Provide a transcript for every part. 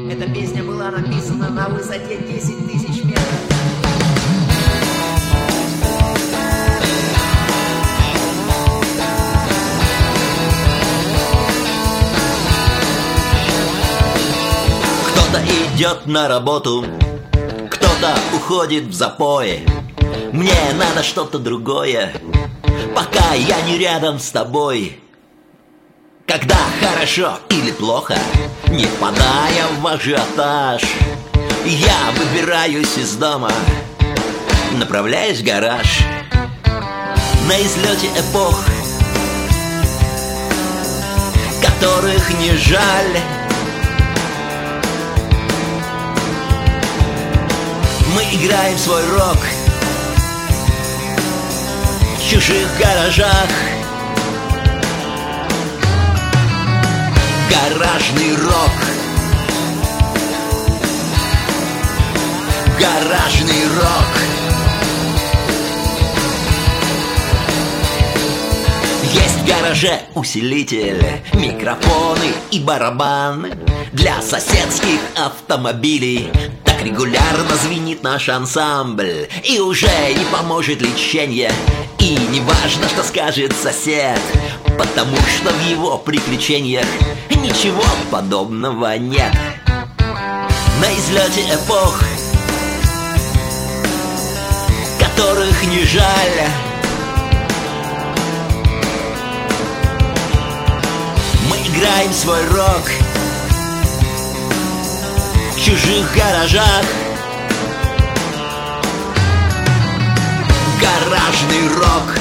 Эта песня была написана на высоте 10 тысяч метров. Кто-то идет на работу, кто-то уходит в запой. Мне надо что-то другое, пока я не рядом с тобой. Когда хорошо или плохо, не впадая в ажиотаж, я выбираюсь из дома, направляюсь в гараж. На излете эпох, которых не жаль, мы играем свой рок в чужих гаражах. Гаражный рок. Гаражный рок. Есть в гараже усилитель, микрофоны и барабан. Для соседских автомобилей так регулярно звенит наш ансамбль. И уже не поможет лечение, и не важно, что скажет сосед, потому что в его приключениях ничего подобного нет. На излете эпох, которых не жаль, мы играем свой рок в чужих гаражах. Гаражный рок.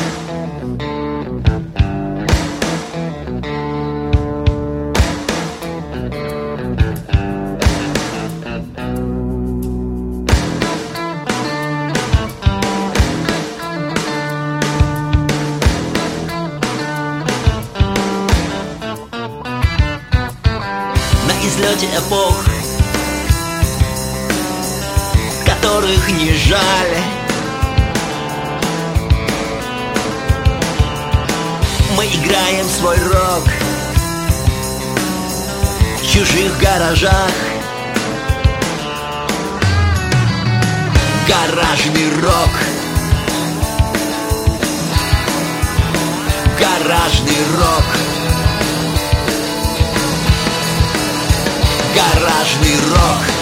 На излете эпох, которых не жаль, мы играем свой рок в чужих гаражах. Гаражный рок. Гаражный рок. Гаражный рок.